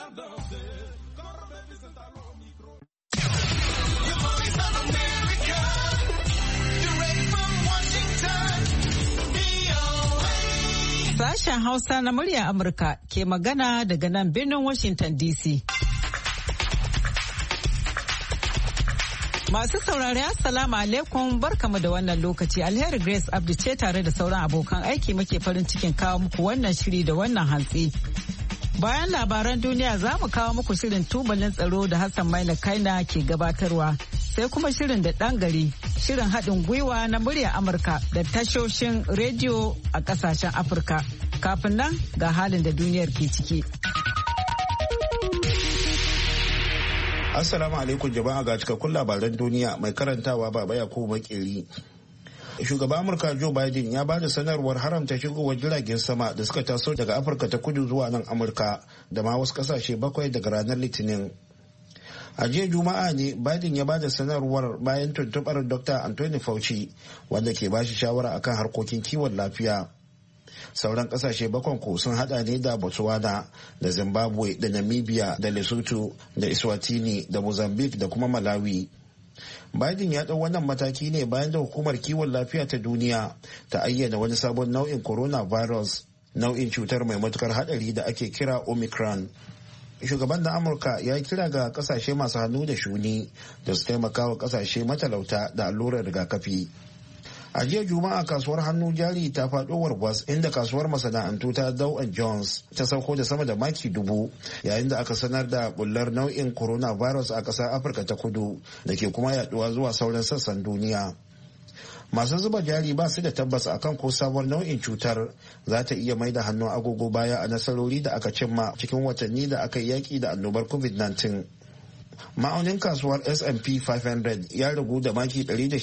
Sashen Hausa na murya Amurka ke magana daga nan birnin Washington DC. Masu saurari Assalamu alaikum barkamu da wannan lokaci. Alheri Grace Abdu ce tare da sauran abokan aiki muke farin cikin kawo muku wannan shiri da wannan hantsi. Bayan labaran duniya za mu kawo muku shirin tubalin tsaro da Hassan Maina Kaina ke gabatarwa. Sai kuma shirin da ɗan gari, shirin haɗin gwiwa na murya Amurka da tashoshin rediyo a ƙasashen Afirka. Kafin nan ga halin da duniyar ke ciki. Assalamu alaikum jama'a ga cikakkun labaran duniya mai karantawa Baba Yakubu Makeri. Shugaban Amurka Joe Biden ya ba da sanarwar haramta shigowar jiragen sama da suka taso daga Afirka ta kudu zuwa nan Amurka da ma wasu kasashe 7 daga ranar Litinin. A jiya Juma'a ne Biden ya ba da sanarwar bayan tuntubar Dr. Anthony Fauci wanda ke ba shi shawara akan harkokin kiwon lafiya. Sauran kasashe 7 ko sun hada ne da Botswana da Zimbabwe da Namibia da Lesotho da Eswatini da Mozambique da kuma Malawi. Biden ya ɗau wannan mataki ne bayan da hukumar kiwon lafiya ta duniya ta ayyana wani sabon nau'in coronavirus, nau'in cutar mai matukar hadari da ake kira Omicron. Shugaban na Amurka ya kira ga kasashe masu hannu da shuni da su taimaka wa kasashe matalauta da allurar rigakafi. A jiya Juma'a kasuwar hannu jari ta faɗo warwas inda kasuwar masana'antu ta Dow Jones ta sauko da sama da maki 1000 yayin da aka sanar da bullar nau'in coronavirus a ƙasar Afirka ta kudu da ke kuma yaduwa zuwa sauran sassan duniya. Masu zuba jari ba su da tabbas akan ko sabon nau'in cutar za ta iya mai da hannun agogo baya a nasarori da aka cimma cikin watanni da aka yi yaƙi da annobar COVID-19. Ma'aunin kasuwar S&P 500 ya ragu da maki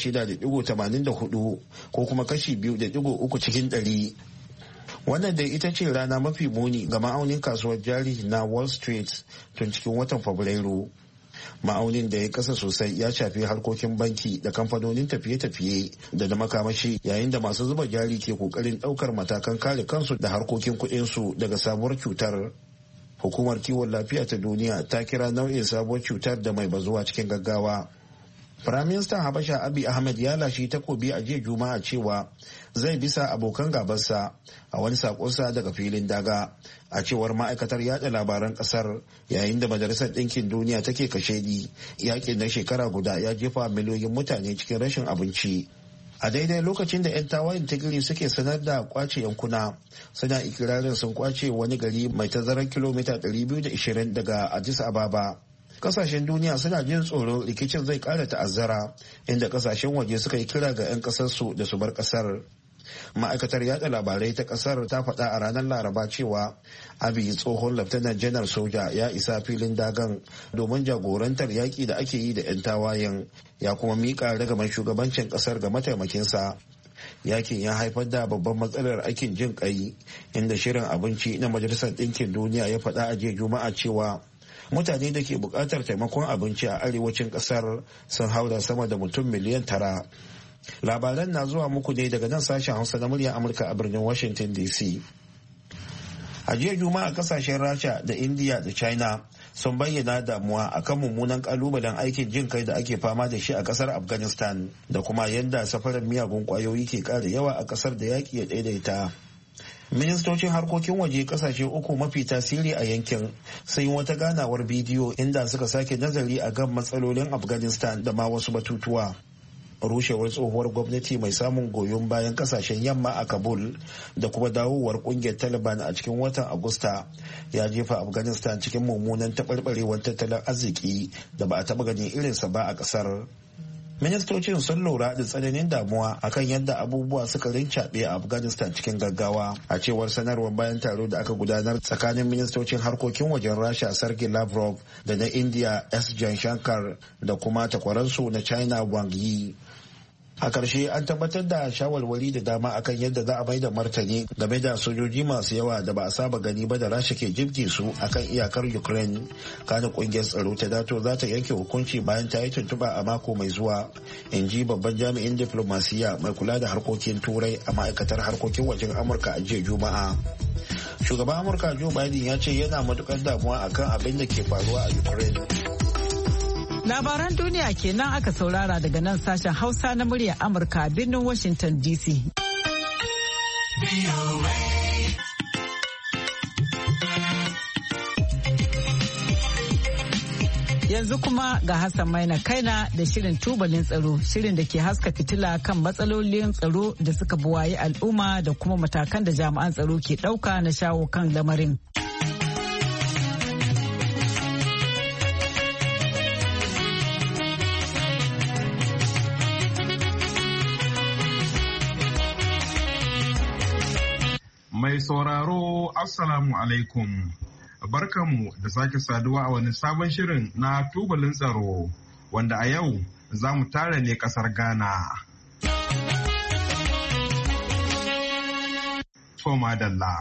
106.84 ko kuma kashi 2.3 cikin 100. Wannan dai ita ce rana mafi muni ga ma'aunin kasuwar jari na Wall Street tun cikin watan Fabrairu. Ma'aunin da ya kasa sosai ya shafi harkokin banki da kamfanonin tafiye-tafiye da na makamashi yayin da masu zuba jari ke kokarin daukar matakan kare kansu da harkokin kuɗinsu daga sabuwar cutar. Hukumar kiwon lafiya ta duniya ta kira nau'in sabuwar cutar da mai bazuwa cikin gaggawa. Firaministan Habasha Abiy Ahmed ya lashe takobi a jiya Juma'a cewa zai bisa abokan gabansa a wani sakonsa daga filin daga, a cewar ma'aikatar yada labaran kasar, yayin da Majalisar Ɗinkin Duniya take kashedi yakin na shekara guda ya jefa miliyoyin mutane cikin rashin abinci. A daidai lokacin da 'yan tawayin Tigray suke sanar da kwace yankuna, suna ikirarin sun kwace wani gari mai tazarar kilomita 220 daga Addis Ababa. Kasashen duniya suna jin tsoron rikicin zai kara ta'azzara, inda kasashen waje suka yi kira ga 'yan kasarsu da su bar kasar. Ma'aikatar yada labarai ta kasar ta faɗa a ranar Laraba cewa Abiy, tsohon laftanar janar soja, ya isa filin dagan domin jagorantar yaƙi da ake yi da 'yan tawayen, ya kuma miƙa ragaman shugabancin kasar ga mataimakinsa. Yakin ya haifar da babban matsalar aikin jin ƙai, inda shirin abinci na Majalisar Ɗinkin Duniya ya faɗa a jiya Juma'a cewa mutane da ke buƙatar taimakon abinci a arewacin ƙasar sun haura sama da mutum miliyan 9. Labaran na zuwa muku ne daga nan sashen Hausa na muryar Amurka a birnin Washington DC. A jiya Juma'a kasashen Rasha da India da China sun bayyana damuwa akan mummunan kalubalen aikin jin kai da ake fama da shi a kasar Afghanistan da kuma yadda safarar miyagun kwayoyi ke ƙara yawa a kasar da yaƙi ya daidaita. Ministocin harkokin waje kasashe 3 mafi tasiri a yankin sun yi wata ganawar bidiyo inda suka sake nazari a kan matsalolin Afghanistan da ma wasu batutuwa. Rushewar tsohuwar gwamnati mai samun goyon bayan kasashen yamma a Kabul da kuma dawowar kungiyar Taliban a cikin watan Agusta ya jefa Afghanistan cikin mummunan taɓarɓarewar tattalin arziki da ba a taɓa ganin irinsa ba a ƙasar. Ministocin sun lura da tsananin damuwa akan yadda abubuwa suka rincaɓe a Afghanistan cikin gaggawa, a cewar sanarwar bayan taro da aka gudanar tsakanin ministocin harkokin wajen Rasha Sergei Lavrov da na India S. Jaishankar da kuma takwaransu na China Wang Yi. A ƙarshe an tabbatar da shawarwari da dama akan yadda za a mai da martani game da sojoji masu yawa da ba a saba gani ba da Rasha ke jibge su akan iyakar Ukraine. Kana ƙungiyar tsaro ta NATO za ta yanke hukunci bayan ta yi tuntuɓa a mako mai zuwa, in ji babban jami'in diflomasiyya mai kula da harkokin turai a ma'aikatar harkokin wajen Amurka a jiya Juma'a. Shugaban Amurka Joe Biden ya ce yana matukar damuwa akan abin da ke faruwa a Ukraine. Labaran duniya kenan aka saurara daga nan sashen Hausa na muryar Amurka a birnin Washington DC. Yanzu kuma ga Hassan Maina Kaina da shirin tubalin tsaro, shirin da ke haska fitila kan matsalolin tsaro da suka buwayi al'umma da kuma matakan da jami'an tsaro ke ɗauka na shawo kan lamarin. Mai sauraro, Assalamu alaikum. Barkanmu da sake saduwa a wani sabon shirin na tubalin tsaro wanda a yau za mu tare ne kasar Ghana. Toma Dalla.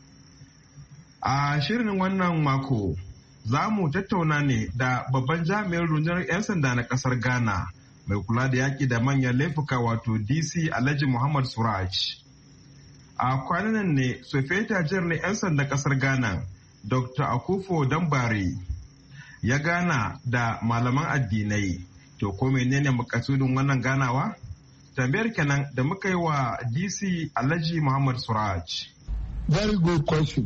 A shirin wannan mako za mu tattauna ne da babban jami'in rundunar 'yan sanda na kasar Ghana mai kula da yaƙi da manyan laifuka wato DC Alhaji Muhammad Suraj. A kwanan ne Sofeta Jar na 'yan sanda kasar Ghana Dr. Akufo Dambari ya gana da malaman addinai. To ko menene makasudin wannan ganawa? Tambayar kenan da muka yi wa DC Alhaji Muhammad Suraj. Very good question.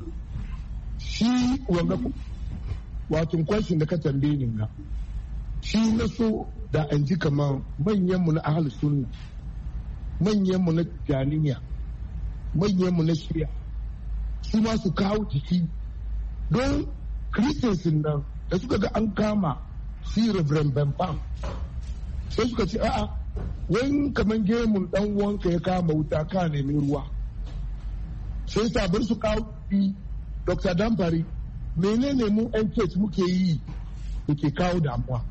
Shi wanga wato question da ka tambaye ni na. Shi na so da an ji kamar manyanmu na ahal sunna, manyanmu na janiya, manyanmu na shirya, su ma su kawo jiki don Christians nan da suka ga an kama shi Reverend Bempam sai suka ce a'a wani kamar gemun dan wanka ya kama wuta ka nemi ruwa sai sabar su kawo Dr. Dambari menene mu yan church muke yi da ke kawo damuwa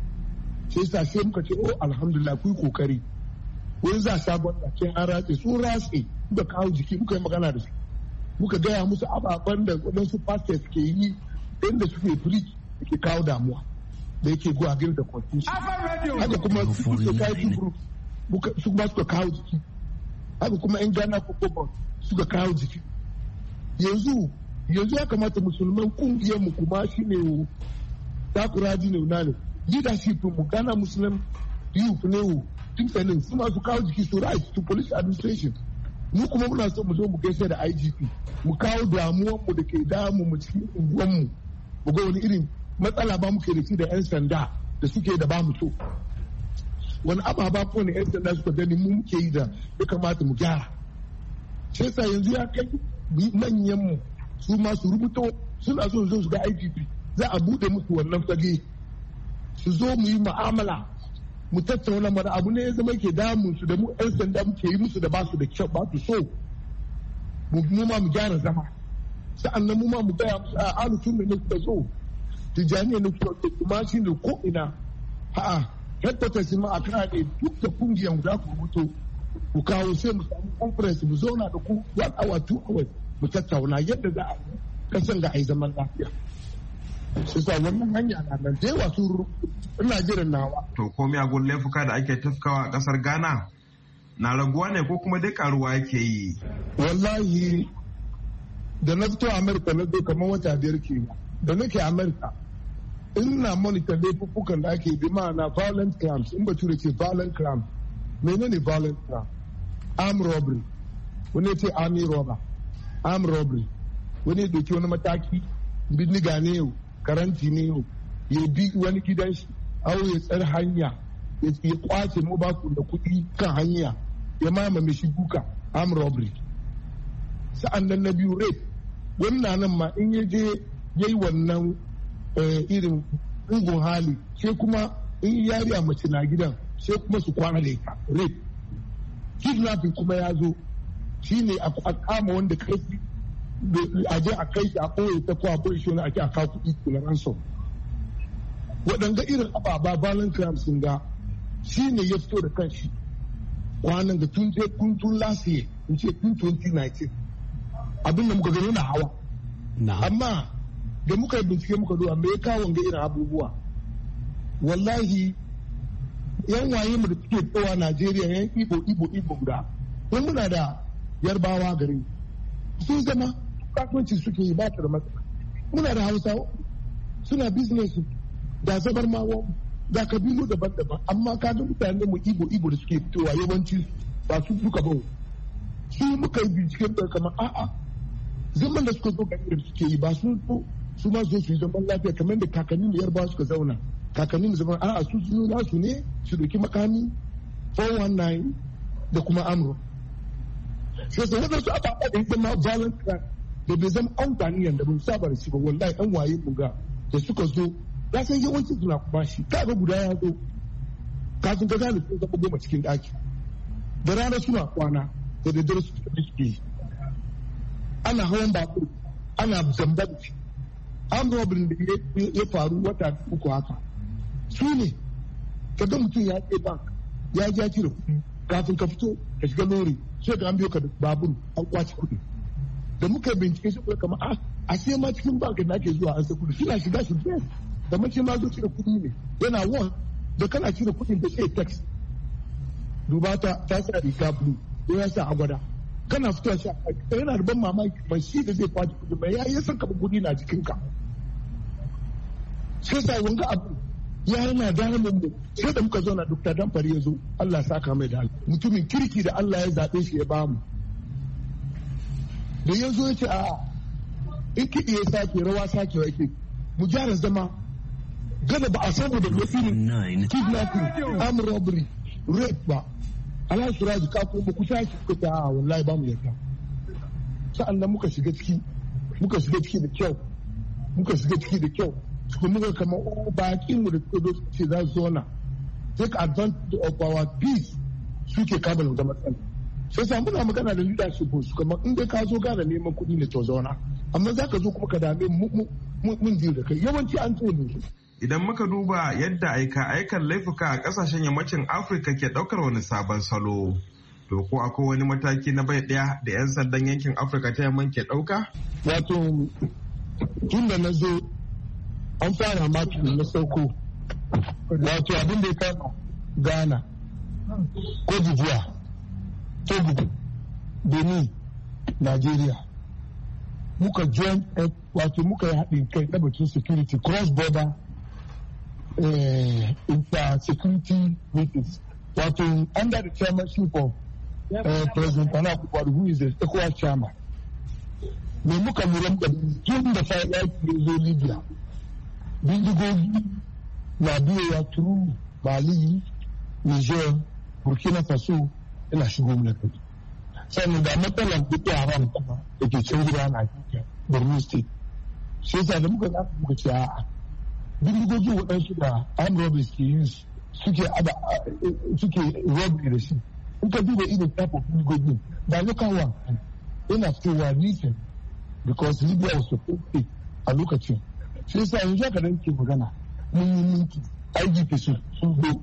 sai muka ce oh alhamdulillah ku yi kokari wani za sabon da an ratse sun ratse da kawo jiki muka yi magana da su muka gaya musu ababen da waɗansu pastors ke yi inda suke preach da ke kawo damuwa da yake go against the constitution haka kuma society group su kuma suka kawo jiki haka kuma in Ghana football suka kawo jiki yanzu ya kamata musulman kungiyar mu kuma shine takuraji ne ne leadership mu Ghana Muslim youth ne tinsanin su ma su kawo jiki su rise to police administration mu kuma muna so mu zo mu gaisa da IGP mu kawo damuwan mu da ke damu mu cikin unguwan mu ga wani irin matsala ba muke da shi da yan sanda da suke da ba mu so wani ababa ko ne yan sanda suka gani mu muke yi da ya kamata mu gyara sai sa yanzu ya kai manyan mu su ma su rubuto suna so su ga IGP za a bude musu wannan fage su zo mu yi mu'amala mu tattauna mara abu ne ya zama ke damun su da mu 'yan sanda muke yi musu da ba su da kyau ba su so mu ma mu gyara zama sa'annan mu ma mu gaya musu a alutun da ne kuka zo tijjaniya ne kuka kuma shi ne ko ina ha'a headquarters ma a kana ne duk da kungiyan za ku rubuto ku kawo sai mu samu conference mu zauna da ku 1 hour 2 hours mu tattauna yadda za a kasan da a yi zaman lafiya su sa wannan hanya na nan da yawa su ina jiran nawa. To ko miyagun laifuka da ake tafkawa a kasar Ghana na raguwa ne ko kuma dai karuwa yake yi? Wallahi da na fito Amerika na zo kamar wata 5 ke da nake Amerika ina monitor laifukan da ake bi ma'ana violent crimes in bature ce violent crimes menene violent crime? Armed robbery wani ce army robber armed robbery wani ya doki wani mataki bindiga ne yau karanti ne yau ya bi wani gidan shi au ya tsar hanya ya kwace mobile da kuɗi kan hanya ya mamame shi duka armed robbery sa'an nan na biyu rape wannan nan ma in ya je ya yi wannan irin ungun hali sai kuma in yariya mace na gidan sai kuma su kwana da ita rape kidnapping kuma ya zo shine a kama wanda kai a je a kai shi a ɓoye ta ko a ɓoye shi wani ake a kawo kuɗi na ransom waɗanga irin ababa violent crimes sun ga shi ne ya fito da kanshi kwanan da tun last year in ce tun 2019 abin da muka gani na hawa amma da muka yi bincike muka zuwa me ya kawo ga irin abubuwa wallahi yan waye mu da suke tsowa Najeriya yan ibo guda don muna da yarbawa gari sun zama kasuwanci suke yi ba ta da matsala. Muna da Hausawa suna business da Zabarmawa da kabilu daban-daban, amma ka ga mutane mu Igbo da suke fitowa yawanci ba su duka ba. Su muka yi binciken da kamar a'a zaman da suka zo ga da suke yi ba su ma zo su yi zaman lafiya kamar da kakannin mu Yarbawa suka zauna. Kakannin mu zaman a'a su nasu ne su doki makami 419 da kuma amro. Sai su wadansu ababa da ita ma violent crime da bai zama amfani yadda mun saba da shi ba, wallahi an waye mu ga da suka zo ya san yawancin suna kuma shi kaga guda ya zo kafin ka gane sun zama goma cikin daki da rana suna kwana da daddare su suke ana hawan babur ana zamba da shi an robin da ya faru wata uku haka su ne ka ga mutum ya ce bank ya ji ya cire kuɗi kafin ka fito ka shiga lori sai ka an biyo ka da babur an kwace kuɗi da muka bincike shi kuma kamar a sai ma cikin bankin da ake zuwa an sai kuɗi suna shiga su biya da mace ma zo cire kuɗi ne yana won da kana cire kuɗin da sai tax duba ta sa riga blue ko ya sa agwada kana fitowa shi a yana da ban mamaki mai shi da zai kwace kuɗi mai ya san ka kuɗi na jikinka sai sa wanga abu ya yana damun mu sai da muka zo na Dr. Damfari ya zo Allah ya saka mai da mutumin kirki da Allah ya zaɓe shi ya bamu da ya zo ya ce a in kiɗi ya sake rawa sake wa yake mu gyara zama gada ba a samu da irin kidnapping arm robbery rape ba ala suraji ka kuma ku sake ku ta wallahi ba mu yarda sa'an nan muka shiga ciki da kyau kuma muka kama bakin mu da suka ce za su zona take advantage of our peace suke kama da matsala sai sa muna magana da leadership su kamar in dai ka zo gane neman kuɗi ne to zauna amma za ka zo kuma ka dame mun ji da kai yawanci an ce ne. Idan muka duba yadda aikan laifuka a kasashen yammacin Afirka ke daukar wani sabon salo, to ko akwai wani mataki na bai daya da 'yan sandan yankin Afirka ta yamman ke dauka? Wato tun da na zo an fara maki na sauko, wato abin da ya kama Ghana, Cote d'Ivoire, Togo, Benin, Nigeria. Muka join wato muka yi haɗin kai na batun security cross border inter-security meetings wato under the chairmanship of President Nana Akufo-Addo, who is the ECOWAS chairman. Me muka lura da tun da sai yaki zo Libya bindigogi na biyowa turu Mali, Niger, Burkina Faso ina shigo mana kai. Sannan da matsalar Boko Haram kuma da ke can gida na Borno State. Shi yasa da muka zafi muka ce a'a bindigogi waɗansu da armed robbers ke yin suke robbery da shi. In ka duba irin type of bindigogi ba local one yana fitowa recent because Libya was supposed a lokacin. Shi yasa yanzu aka dan ke magana mun yi minti IGP sun zo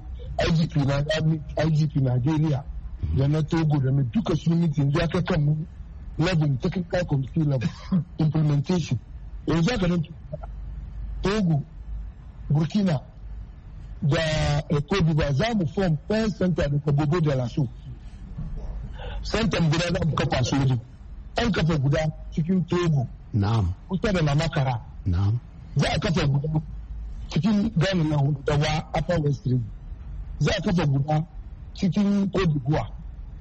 IGP Nigeria da na Togo da na duka sun minti yanzu aka kan mu level technical committee level implementation yanzu aka nan Togo, Burkina da Cote d'Ivoire za mu form pen center da Kabobo da Lasso. Center guda za mu kafa su wajen. An kafa guda cikin Togo. Na'am. Kusa da Namakara. Na'am. Za a kafa guda cikin Ghana na hudu da wa Upper West Region. Za a kafa guda cikin Cote d'Ivoire.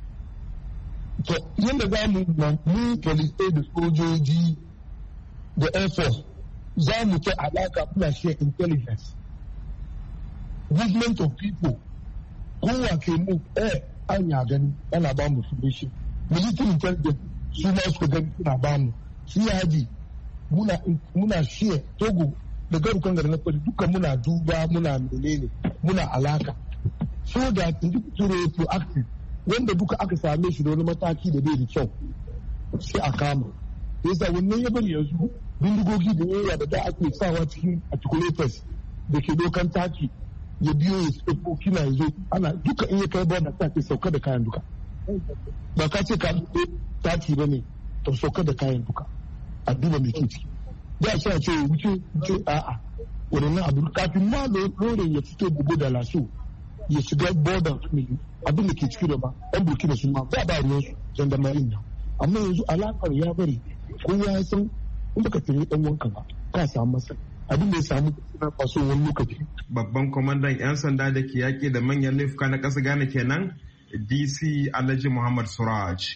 To yadda za mu police da sojoji da Air Force za mu ta alaka muna share intelligence. Movement of people kowa ke mu an ya gani ana ba mu information. Military intelligence su ma suka gani suna ba mu. Shi yaji muna share Togo da garukan gari na kwali duka muna duba muna menene muna alaka. So that in the proactive wanda duka aka same shi da wani mataki da bai da kyau sai a kama. Yasa wannan ya bari yanzu bindigogi da yawa da ake sawa cikin articulators da ke dokan taki ya biyo ya tsoko kina ya zo ana duka in ya kai border ta ke sauka da kayan duka. Ba ka ce ka taki ba ne to sauka da kayan duka a duba mai ke ciki. Da sai a ce wuce a'a wadannan abu kafin ma lorin ya fito bugu da laso ya shiga border abin da ke ciki da ba ɗan burkina su ma ba ruwansu jandarmarin nan amma yanzu alakar ya bari kowa ya san in baka tare dan wanka ba ka samu masa abin da ya samu suna faso wani lokaci. Babban kwamandan 'yan sanda da ke yaƙi da manyan laifuka na ƙasa Ghana kenan DC Alhaji Muhammad Suraj.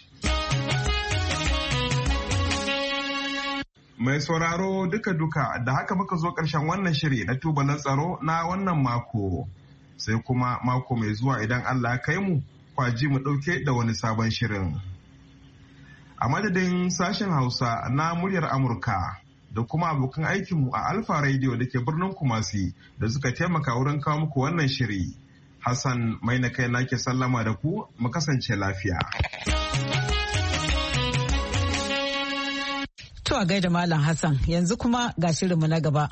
Mai sauraro duka-duka da haka muka zo ƙarshen wannan shiri na tubalin tsaro na wannan mako. Sai kuma mako mai zuwa idan Allah ya kai mu kwaji mu ɗauke da wani sabon shirin. A madadin sashen Hausa na muryar Amurka da kuma abokan aikinmu a Alfa Radio da ke birnin Kumasi da suka taimaka wurin kawo muku wannan shiri. Hassan mai na kai nake sallama da ku mu kasance lafiya. To a gaida Malam Hassan yanzu kuma ga shirinmu na gaba.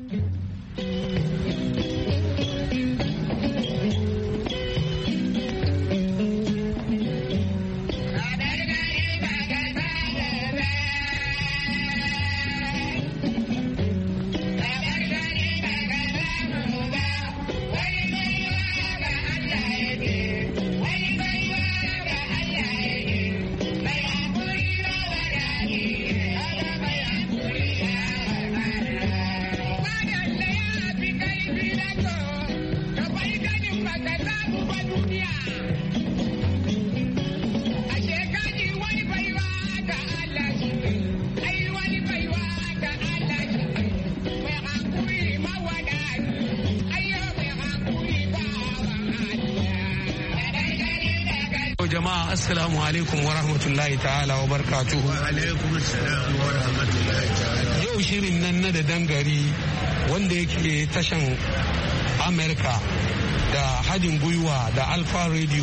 Jama'a assalamu alaikum wa rahmatullahi ta'ala wa barakatuhu. Wa alaikum assalam wa rahmatullahi ta'ala. Yau shirin nan na da dangari wanda yake tashan Amerika da hadin gwiwa da Alpha Radio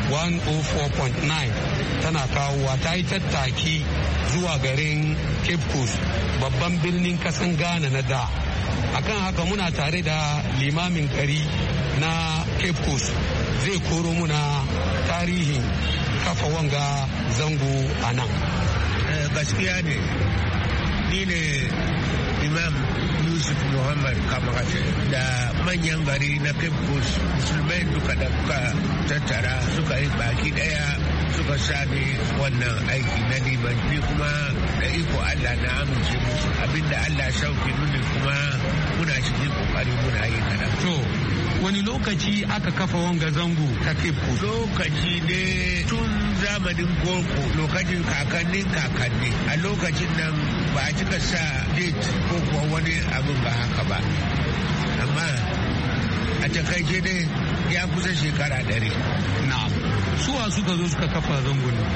104.9 tana kawowa ta yi tattaki zuwa garin Cape Coast babban birnin kasan Ghana na da. Akan haka muna tare da limamin gari na Cape Coast zai koro muna tarihin kafa wanga zango a nan. Gaskiya ne, ni ne Imam Yusuf Muhammad Kamarace da manyan gari na Cape Coast musulmai duka da kuka tattara suka yi baki daya suka sami wannan aiki na limanci kuma da iko Allah na amince musu abinda Allah sauki mini kuma muna cikin kokari muna yi kadan. To, wani lokaci aka kafa wanga zango ta Cape Coast? Lokaci ne tun zamanin Goko, lokacin kakannin kakanni. A lokacin nan ba a cika sa date ko kuwa wani abin ba haka ba. Amma a takaice ne ya kusa shekara 100. Na'am. Suwa suka zo suka kafa zango ne?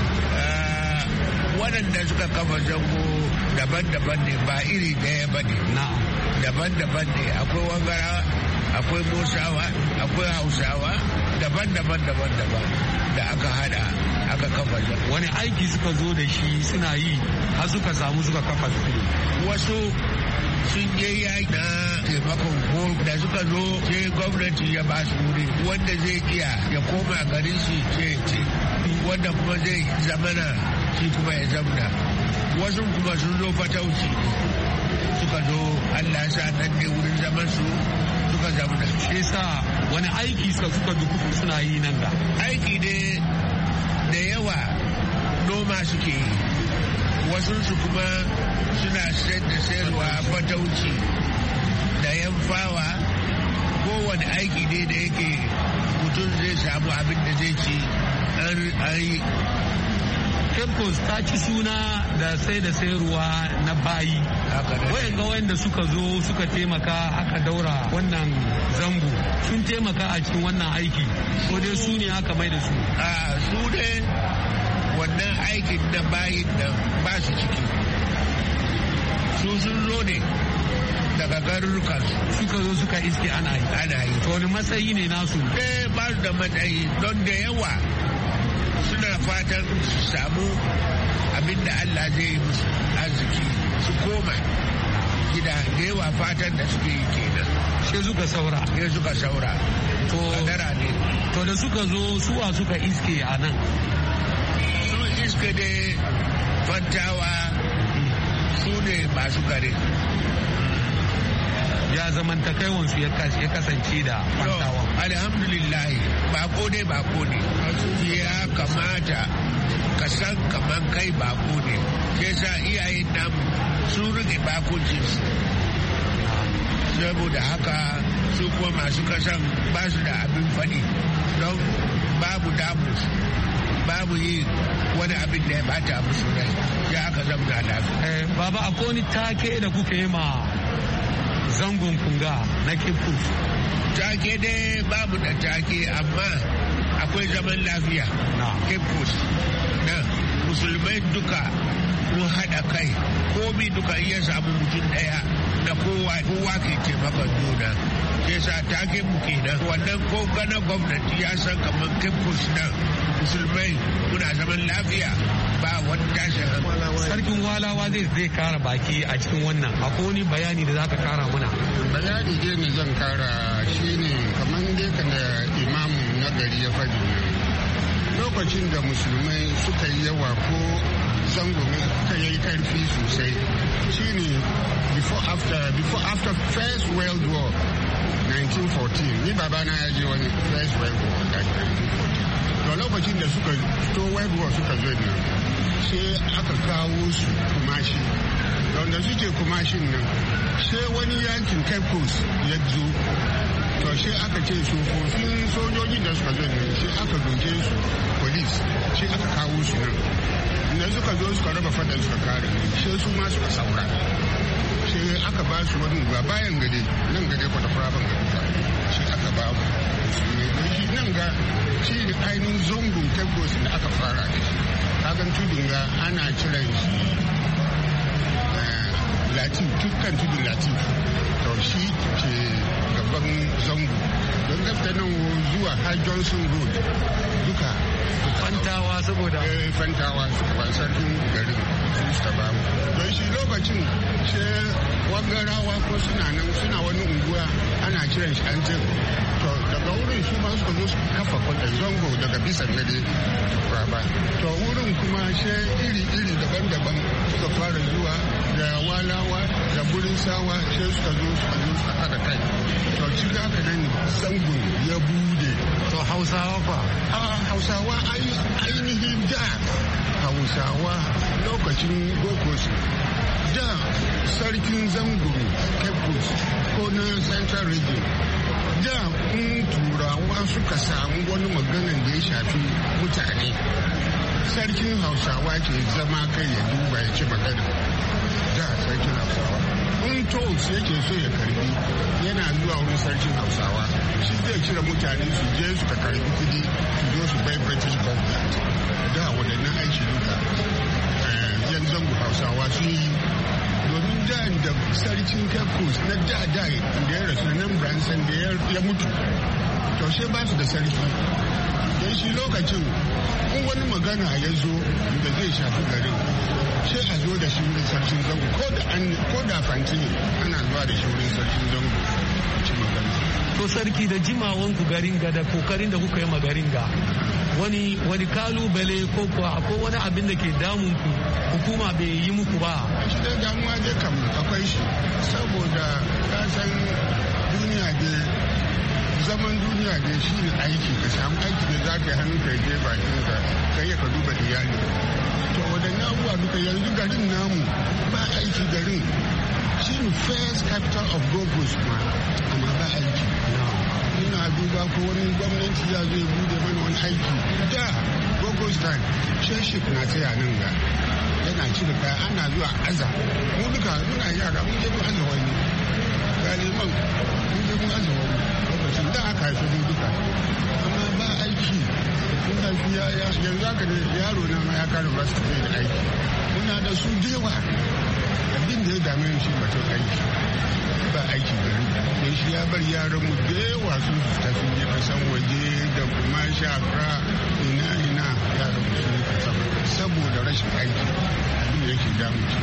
Waɗanda suka kafa zango daban-daban ne ba iri ɗaya ba ne. Na'am. Daban-daban ne akwai wangara, akwai Musawa, akwai Hausawa, daban-daban da aka hada aka kafa zango. Wani aiki suka zo da shi suna yi har suka samu suka kafa su? Wasu sun je yaki na taimakon ko da suka zo sai gwamnati ya ba su wuri wanda zai iya ya koma garin shi ce wanda kuma zai zamana shi kuma ya zamna. Wasu kuma sun zo fatauci suka zo Allah sa nan ne wurin zaman su suka zamna. Sai sa wani aiki suka dukufu suna yi nan da? Aiki ne da yawa noma suke yi. Wasunsu kuma suna sayarwa fatauci da yamfawa kowane aiki ne da yake mutum zai samu abin da zai ci an yi. Cape Coast ta ci suna da sai da sayarwa na bayi. Wayan ga wayanda suka zo suka taimaka aka daura wannan zango sun taimaka a cikin wannan aiki ko dai su ne aka mai da su? Su ne wannan aikin na bayin da ba su ciki. Su sun zo ne daga garurukan suka zo suka iske ana yi. To wani matsayi ne nasu? Ba su da matsayi don da yawa suna fatan su samu abin da Allah zai yi musu arziki su koma gida da yawa fatan da suke yi kenan. Sai suka saura? Sai suka saura. To kadara ne. To da suka zo suwa suka iske a nan? Su iske da fantawa su ne masu gari. ya zamantakaiwansu ya kasance da fantawa? Alhamdulillah, bako ne ya kamata ka san kaman kai bako ne, ke sa iyayen namu sun rike bakuncinsu, saboda haka su kuma masu kasan ba su da abin faɗi don babu damu, babu yi wani abin da ya bata musu rai, ya aka zamna lafiya. Baba, akwai wani take da kuka yi ma zangon kunga na Cape? Take dai babu da take, amma akwai zaman lafiya Cape na musulmai duka mun haɗa kai, komi duka iya samu mutum ɗaya da kowa ke taimakon juna, ke sa take mu kenan. Wannan ko gana gwamnati ya san kamar Cape nan musulmai muna zaman lafiya, ba wani tashin hankali. Sarkin walawa zai kara baki a cikin wannan, akwai wani bayani da zaka kara mana? Bayani dai ne zan kara shine kamar dai kana imamu na gari ya faɗi, lokacin da musulmai suka yi yawa ko zango suka yi karfi sosai shine before after first world war 1914, ni babana ya je wani first world war da 1914. To lokacin da suka to world war suka zo ne sai aka kawo su Kumashi, wanda suke Kumashin nan sai wani yankin Cape Coast ya zo, to sai aka ce tsofaffin sojojin da suka zo ne sai aka doke su police, sai aka kawo su nan da suka zo suka raba fadan suka kare, sai su ma suka saura, sai aka ba su wani ba bayan gade nan gade kwata faraban gade, shi aka ba mu shi nan ga shi ne ainihin zongon Cape Coast da aka fara da shi. Kagan tudun ga ana kiran shi Latif, dukkan tudun Latif, to shi ke gaban zango don gafta nan zuwa har Johnson Road duka fantawa, saboda fantawa ba sarkin garin suka ba mu. Don shi lokacin shi wagarawa ko suna wani unguwa ana kiran shi an to daga wurin su ma suka zo su kafa kwallon zango daga bisan gade ba. To wurin kuma shi iri daban-daban suka fara zuwa da walawa da burin sawa sai suka zo suka haɗa kai. To cikin haka nan zangon ya bude. To Hausawa fa? Hausawa ainihin da Hausawa lokacin Gokos da sarkin zangon Cape ko na Central Region da turawa suka samu wani maganan da ya shafi mutane, sarkin Hausawa ke zama kai ya duba ya ci magana. Da sarkin Hausawa tolls yake so ya karbi yana zuwa wurin sarkin Hausawa, shi zai cire mutane su je su ka karbi kudi su zo su bai British government. Da waɗannan aiki duka yan zango Hausawa sun yi, domin da sarkin Cape Coast na da da ya rasu nan Branson da ya mutu, to shi ba su da sarki. Don shi lokacin in wani magana ya zo da zai shafi garin sai a zo da shi wurin sarkin zango, ko da fanti ne ana zuwa da shi wurin sarkin zango ci magana. To sarki, da jimawan ku garin ga da kokarin da kuka yi ma garin ga wani kalubale ko kuwa akwai wani abin da ke damun ku hukuma bai yi muku ba? Shi da damuwa dai kam akwai shi, saboda ka san duniya dai zaman duniya da shi ne aiki, ka samu aiki da za ka yi hannu ka je bakin ka yi ka duba iyali. To wadannan abubuwa duka yanzu garin namu ba aiki garin, shi ne first capital of Gogos ma, amma ba aiki. Ina duba ko wani gwamnati ya zo ya bude mana wani aiki. Da Gogos time sheship na tsaya nan ga yana cire kaya ana zuwa aza, mu duka muna yara mun je mu aza wani galiban mun je mu aza wani lokacin da aka haifi mu duka, amma ba aiki. Mun haifi yanzu haka ne yaro na ma ya kare ba su da aiki, muna da su dewa. Abin da ya dame shi batun aiki, ba aiki gari, don shi ya bar yaran mu da yawa sun tafi kasan waje da kuma shakra ina yaran mu sun kasa saboda rashin aiki. Abin da yake damu shi.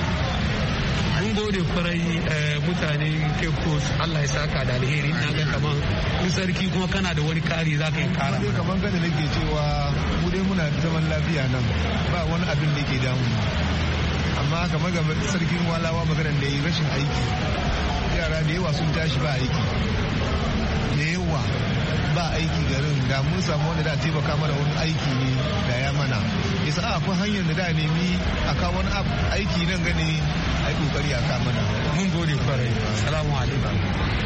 An gode kwarai mutanen Cape Coast, Allah ya saka da alheri. Na ga kaman in sarki kuma kana da wani kari za ka yi kara. Dai kaman gada nake cewa mu dai muna zaman lafiya nan, ba wani abin da ke damu. Amma kamar ga sarkin walawa maganar da yi rashin aiki, yara da yawa sun tashi ba aiki da yawa ba aiki garin da mun samu wanda da taimaka mana wani aiki ne da ya mana yasa akwai hanyar da da nemi a kawo wani aiki nan gani a yi kokari a kawo mana. Mun gode kwarai. Salamu alaikum.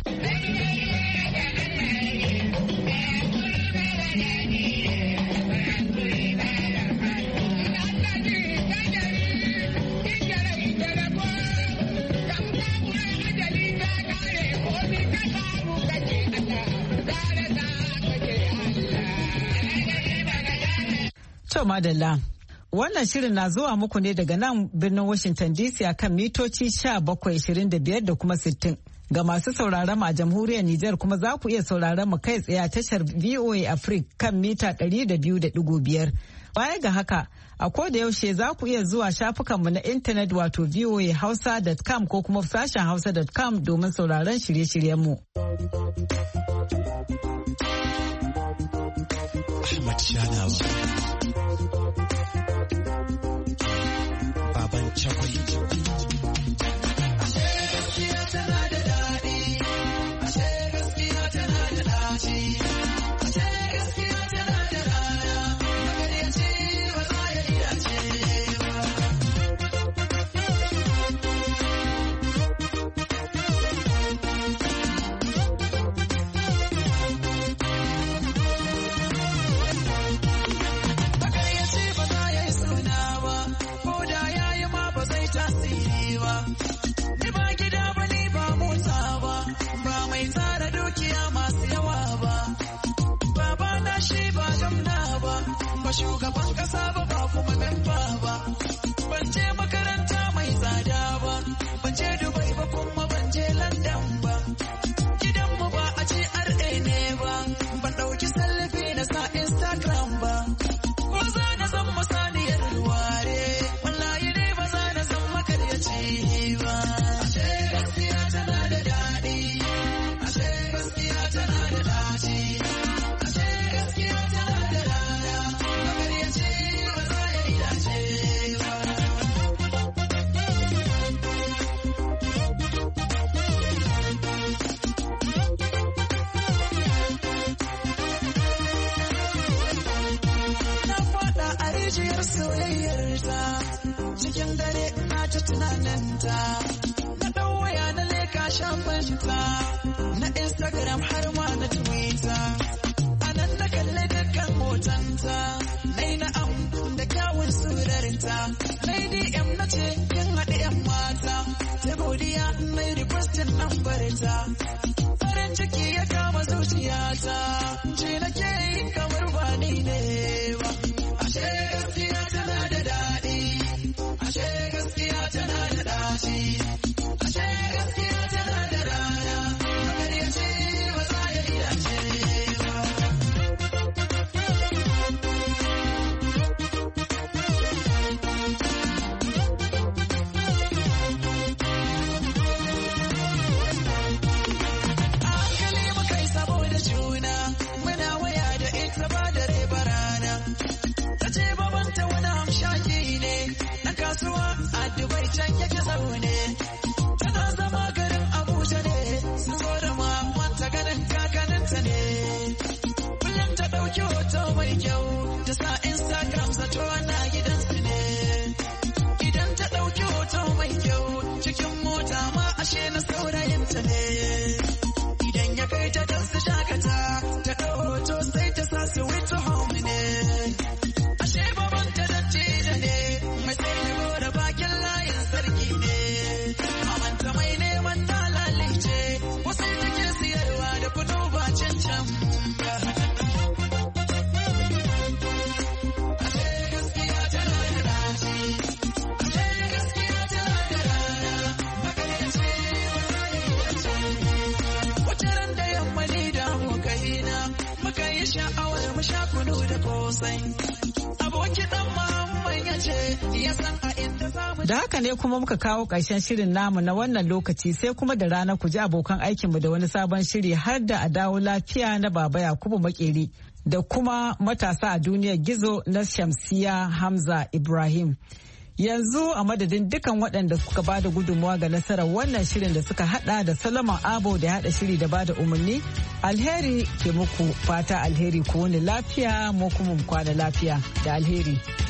To madalla, wannan shirin na zuwa muku ne daga nan birnin Washington DC a kan mitoci 1725 da kuma 60. Ga masu sauraron mu a jamhuriyar Nijar kuma za ku iya sauraron mu kai tsaye a tashar VOA Africa kan mita 200.5. Baya ga haka, a koda yaushe za ku iya zuwa shafukanmu na intanet wato voahausa.com ko kuma sashen hausa.com domin sauraron shirye-shiryenmu. Ahmad Shanawa. Baban Chakwai. Shugaban kasa ba kuma memba ba, ban je makaranta mai tsada ba, ban je Dubai ba kuma ban je London ba, gidanmu ba a GRA ne ba, ban ɗauki selfie na sa Instagram ba, ko za na zan musaniyar ware, wallahi ne ba za na zan makaryaci ba. Ashe gaskiya tana da daɗi, ashe gaskiya tana da daɗi. Cikin dare na ta tunaninta, na ɗau waya na leka shafinta, na Instagram har ma na Twitter. A nan na kalli dukkan hotonta, na yi na'am da kyawun surarinta, na yi DM na ce yin haɗe 'yan mata, ta godiya na yi requestin nambarta. Farin ciki ya kama zuciyata, ce nake yi kamar ba ni ne ba. Ashe gaskiya tana da daɗi. Ashe gaskiya tana da daci, ashe gaskiya tana da rana, magaryaci ba za ya iya ce ba. A hankali muka yi sabo da juna, muna waya da ita ba dare ba rana. Ta ce babanta wani hamshaki ne, kasuwa a Dubai can yake zaune, tana zama garin Abuja ne, sun zo da mamanta ganin kakaninta ne. Kullum ta ɗauki hoto mai kyau, ta sa Instagram zato na gidansu ne. Idan ta ɗauki hoto mai kyau, cikin mota ma ashe na saurayinta ne. Idan ya kai ta don su shakata, ta ɗau hoto sai ta sa su with home ne. Ashe babanta dattijo ne, mai tsaye da bakin layin sarki ne. Mamanta mai neman dalalice, wasu take siyarwa da kudu ba cancan ba. Ashe gaskiya tana da daci, ashe gaskiya tana da rana, magaryaci ba za ya iya ce. Wata ran da yamma ni da abokaina, muka yi sha'awar mu sha kunu da kosai. Aboki dan Muhammad ya ce ya san a inda zamu. Da haka ne kuma muka kawo ƙarshen shirin namu na wannan lokaci, sai kuma da rana ku ji abokan aikinmu da wani sabon shiri har da a dawo lafiya na Baba Yakubu Makeri da kuma matasa a duniyar gizo na Shamsiya Hamza Ibrahim. Yanzu a madadin dukan waɗanda suka ba da gudunmawa ga nasarar wannan shirin da suka hada da Solomon Abo da hada shiri da ba da umarni, alheri ke muku fata alheri ku wani lafiya mu kuma kwana lafiya da alheri.